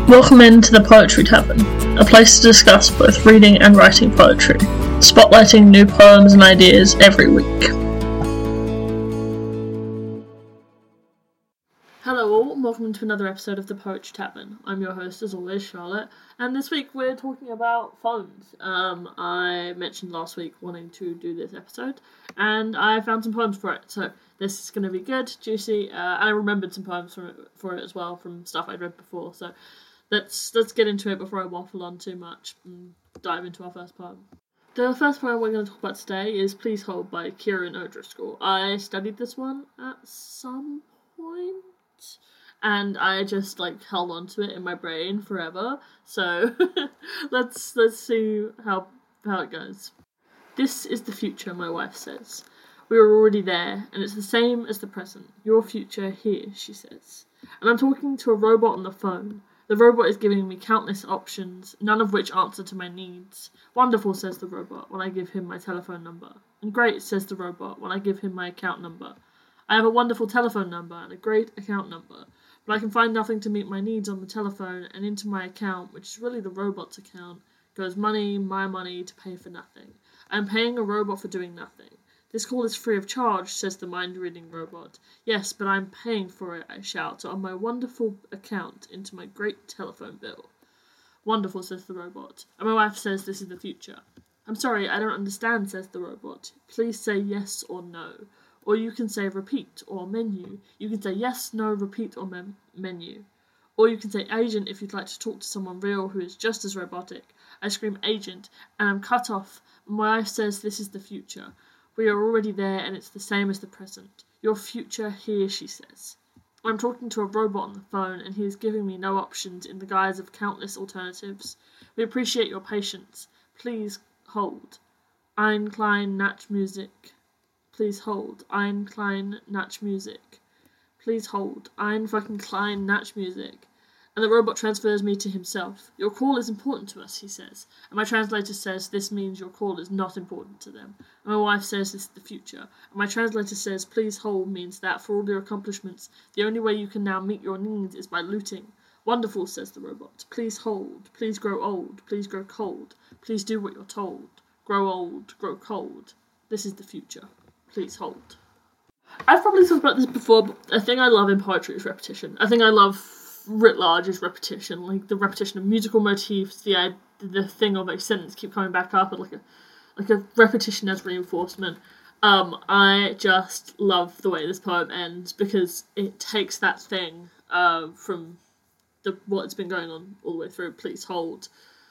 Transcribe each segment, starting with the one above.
Welcome into the Poetry Tavern, a place to discuss both reading and writing poetry, spotlighting new poems and ideas every week. Hello all, and welcome to another episode of the Poetry Tavern. I'm your host, as always, Charlotte, and this week we're talking about phones. I mentioned last week wanting to do this episode, and I found some poems for it, so this is going to be good, juicy, and I remembered some poems for it as well from stuff I'd read before, so let's get into it before I waffle on too much and dive into our first poem. The first poem we're going to talk about today is Please Hold by Kieran O'Driscoll. I studied this one at some point, and I just held on to it in my brain forever, so let's see how it goes. This is the future, my wife says. We are already there, and it's the same as the present. Your future here, she says. And I'm talking to a robot on the phone. The robot is giving me countless options, none of which answer to my needs. Wonderful, says the robot, when I give him my telephone number. And great, says the robot, when I give him my account number. I have a wonderful telephone number and a great account number, but I can find nothing to meet my needs on the telephone, and into my account, which is really the robot's account, goes money, my money, to pay for nothing. I'm paying a robot for doing nothing. This call is free of charge, says the mind-reading robot. Yes, but I'm paying for it, I shout, on my wonderful account into my great telephone bill. Wonderful, says the robot. And my wife says this is the future. I'm sorry, I don't understand, says the robot. Please say yes or no. Or you can say repeat or menu. You can say yes, no, repeat or menu. Or you can say agent if you'd like to talk to someone real who is just as robotic. I scream agent, and I'm cut off. My wife says this is the future. We are already there, and it's the same as the present. Your future here, she says. I'm talking to a robot on the phone, and he is giving me no options in the guise of countless alternatives. We appreciate your patience. Please hold. Ein klein Natch music. Please hold. Ein klein Natch music. Please hold. Ein fucking klein Natch music. And the robot transfers me to himself. Your call is important to us, he says. And my translator says this means your call is not important to them. And my wife says this is the future. And my translator says please hold means that for all your accomplishments, the only way you can now meet your needs is by looting. Wonderful, says the robot. Please hold. Please grow old. Please grow cold. Please do what you're told. Grow old. Grow cold. This is the future. Please hold. I've probably talked about this before, but a thing I love in poetry is repetition. I think I love writ large is repetition, like the repetition of musical motifs, the thing of a sentence keep coming back up, and like a repetition as reinforcement. I just love the way this poem ends because it takes that thing from what's been going on all the way through. Please hold,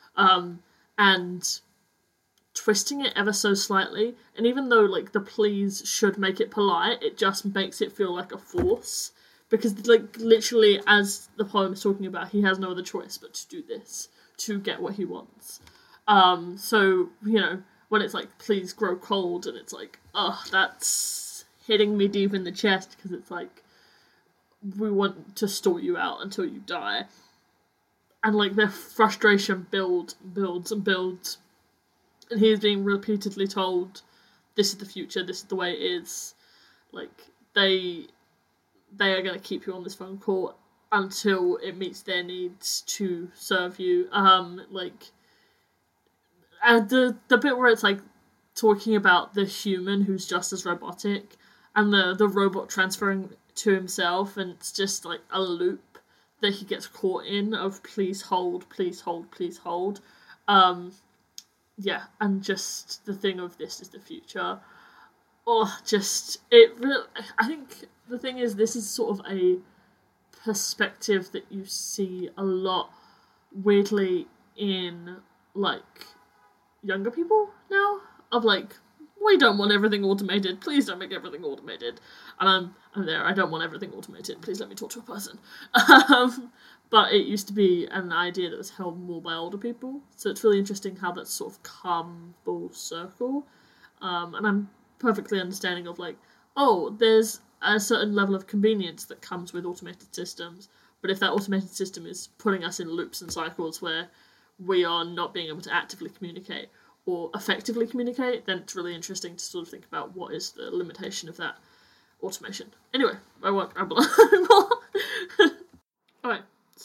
and twisting it ever so slightly. And even though the please should make it polite, it just makes it feel like a force. Because, literally, as the poem is talking about, he has no other choice but to do this, to get what he wants. So, when it's please grow cold, and it's that's hitting me deep in the chest, because it's we want to store you out until you die. And, their frustration builds and builds. And he is being repeatedly told, this is the future, this is the way it is. They are going to keep you on this phone call until it meets their needs to serve you. And the bit where it's talking about the human who's just as robotic and the robot transferring to himself, and it's just a loop that he gets caught in of please hold, please hold, please hold. Yeah, and just the thing of this is the future. I think the thing is, this is sort of a perspective that you see a lot, weirdly, in, younger people now, of, we don't want everything automated, please don't make everything automated, and I'm there, I don't want everything automated, please let me talk to a person. But it used to be an idea that was held more by older people, so it's really interesting how that's sort of come full circle, and I'm perfectly understanding of, there's a certain level of convenience that comes with automated systems, but if that automated system is putting us in loops and cycles where we are not being able to actively communicate or effectively communicate, then it's really interesting to sort of think about what is the limitation of that automation. Anyway, I won't ramble on anymore. Alright,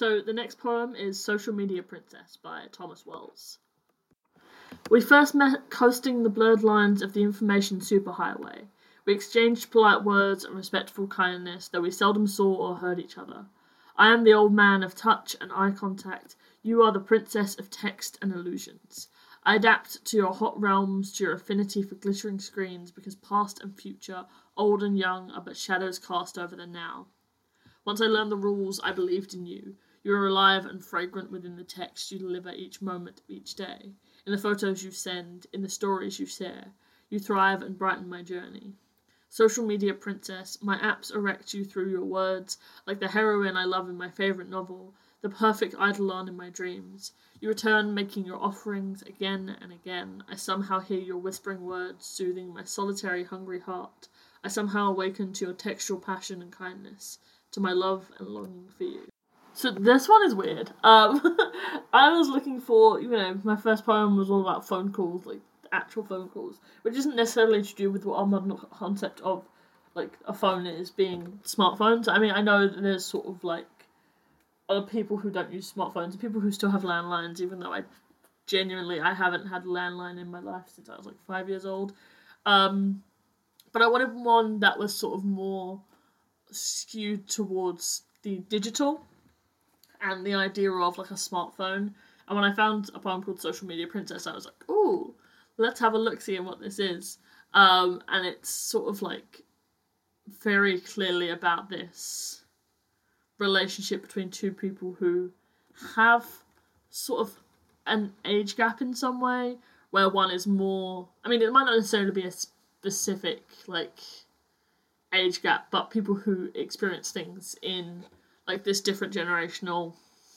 So the next poem is Social Media Princess by Thomas Wells. We first met coasting the blurred lines of the information superhighway. We exchanged polite words and respectful kindness, though we seldom saw or heard each other. I am the old man of touch and eye contact. You are the princess of text and illusions. I adapt to your hot realms, to your affinity for glittering screens, because past and future, old and young, are but shadows cast over the now. Once I learned the rules, I believed in you. You are alive and fragrant within the text you deliver each moment of each day. In the photos you send, in the stories you share, you thrive and brighten my journey. Social media princess, my apps erect you through your words, like the heroine I love in my favourite novel, the perfect eidolon in my dreams. You return, making your offerings again and again. I somehow hear your whispering words, soothing my solitary, hungry heart. I somehow awaken to your textual passion and kindness, to my love and longing for you. So this one is weird. I was looking for, my first poem was all about phone calls, like actual phone calls, which isn't necessarily to do with what our modern concept of like a phone is, being smartphones. I mean, I know that there's sort of like other people who don't use smartphones, and people who still have landlines, even though I haven't had a landline in my life since I was like 5 years old. But I wanted one that was sort of more skewed towards the digital and the idea of like a smartphone. And when I found a poem called Social Media Princess, I was like, ooh, let's have a look-see at what this is. And it's sort of like very clearly about this relationship between two people who have sort of an age gap in some way, where one is more, I mean, it might not necessarily be a specific like age gap, but people who experience things in like this different generational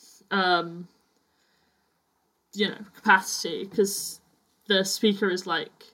capacity, because the speaker is like,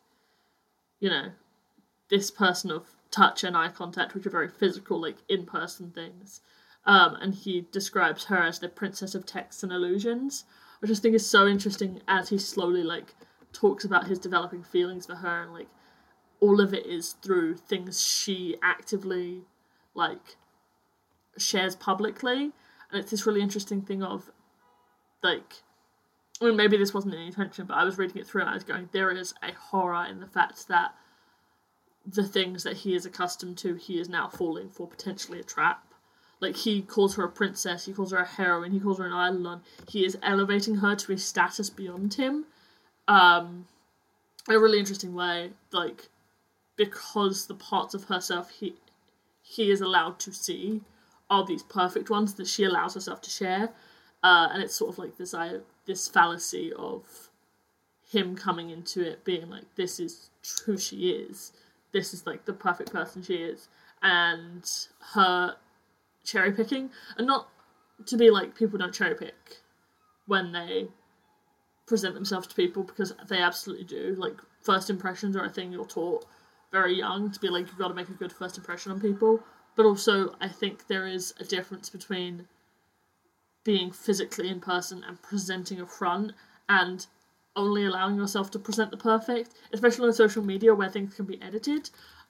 this person of touch and eye contact, which are very physical, like in-person things, and he describes her as the princess of texts and illusions, which I think is so interesting as he slowly like talks about his developing feelings for her, and like all of it is through things she actively like shares publicly. And it's this really interesting thing of like, I mean, maybe this wasn't any intention, but I was reading it through and I was going, there is a horror in the fact that the things that he is accustomed to, he is now falling for potentially a trap. Like, he calls her a princess, he calls her a heroine, he calls her an eidolon. He is elevating her to a status beyond him, in a really interesting way, like, because the parts of herself he is allowed to see are these perfect ones that she allows herself to share. And it's sort of like this fallacy of him coming into it being like, this is who she is. This is like the perfect person she is. And her cherry picking. And not to be like, people don't cherry pick when they present themselves to people, because they absolutely do. Like, first impressions are a thing you're taught very young, to be like, you've got to make a good first impression on people. But also, I think there is a difference between being physically in person and presenting a front, and only allowing yourself to present the perfect, especially on social media where things can be edited.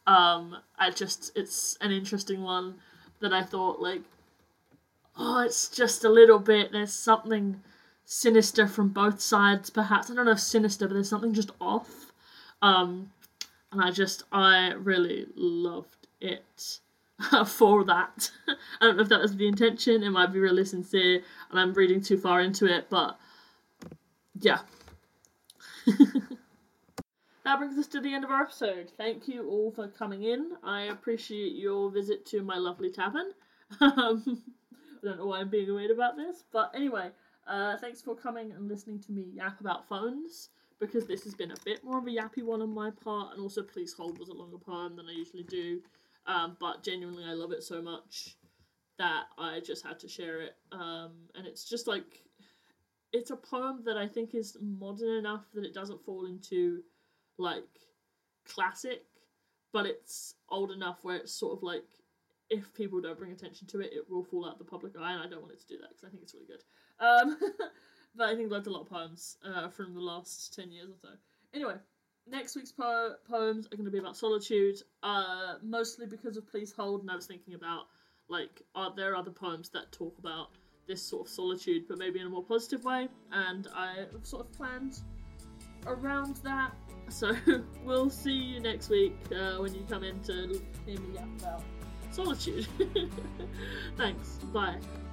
It's an interesting one that I thought, like, it's just a little bit, there's something sinister from both sides, perhaps. I don't know if sinister, but there's something just off. And I really loved it for that. I don't know if that was the intention, it might be really sincere, and I'm reading too far into it, but yeah. That brings us to the end of our episode. Thank you all for coming in. I appreciate your visit to my lovely tavern. I don't know why I'm being weird about this, but anyway, thanks for coming and listening to me yap about phones, because this has been a bit more of a yappy one on my part, and also Please Hold was a longer poem than I usually do, but genuinely I love it so much that I just had to share it, and it's just like, it's a poem that I think is modern enough that it doesn't fall into, like, classic, but it's old enough where it's sort of like, if people don't bring attention to it, it will fall out the public eye, and I don't want it to do that, because I think it's really good. But I think there's a lot of poems from the last 10 years or so. Anyway, next week's poems are going to be about solitude, mostly because of Please Hold, and I was thinking about, like, are there other poems that talk about this sort of solitude, but maybe in a more positive way, and I've sort of planned around that. So we'll see you next week when you come in to hear me yap about solitude. Thanks, bye.